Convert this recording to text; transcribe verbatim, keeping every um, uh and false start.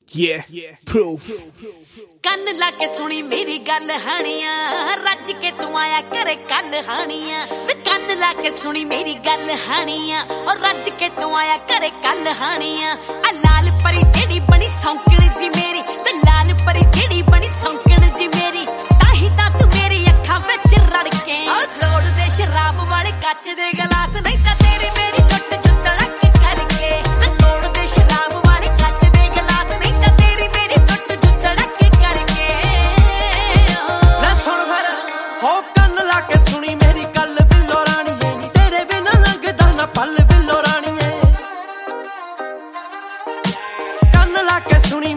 Yeah, proof. ਕੰਨ ਲਾ ਕੇ ਸੁਣੀ ਮੇਰੀ ਗੱਲ ਹਾਣੀਆਂ ਰੱਜ ਕੇ ਤੂੰ ਆਇਆ ਕਰੇ ਕੱਲ ਹਾਣੀਆਂ ਵੇ ਕੰਨ ਲਾ ਕੇ ਸੁਣੀ ਮੇਰੀ ਗੱਲ ਹਾਣੀਆਂ ਔਰ ਰੱਜ ਕੇ ਤੂੰ ਆਇਆ ਕਰੇ ਕੱਲ ਹਾਣੀਆਂ ਆ ਲਾਲ ਪਰੀ ਜਿਹੜੀ ਬਣੀ ਸੌਂਕਣ ਜੀ ਮੇਰੀ ਤੇ ਲਾਲ ਪਰੀ ਜਿਹੜੀ ਬਣੀ ਸੌਂਕਣ ਜੀ ਮੇਰੀ ਤਾਹੀ ਤਾਂ ਤੂੰ ਮੇਰੀ ਅੱਖਾਂ ਵਿੱਚ ਰੜ ਕੇ ਆ ਲੋੜ ਦੇ ਸ਼ਰਾਬ ਵਾਲੇ ਕੱਚ ਦੇ ਗਲਾਸ ਨਹੀਂ ਤਾਂ ਤੇਰੀ ਮੇਰੀ ਟੁੱਟ ਜੁੱਤੜਕ ਕਰਕੇ ਤੇ ਲੋੜ ਦੇ ਸ਼ਰਾਬ ਵਾਲੇ ਕੱਚ ਦੇ ਗਲਾਸ ਨਹੀਂ ਤਾਂ ਤੇਰੀ ਮੇਰੀ ਟੁੱਟ ਜੁੱਤੜਕ ਕਰਕੇ ਲੈ ਸੁਣ ਫਿਰ ਹੋ ਕੰਨ ਲਾ ਕੇ ਸੁਣੀ ਮੇਰੀ ਗੱਲ ਬਿੱਲੋ ਰਾਣੀਏ ਤੇਰੇ ਬਿਨਾਂ ਲੰਘਦਾ ਨਾ ਪਲ ਬਿੱਲੋ ਰਾਣੀਏ ਕੰਨ ਲਾ ਕੇ ਸੁਣੀ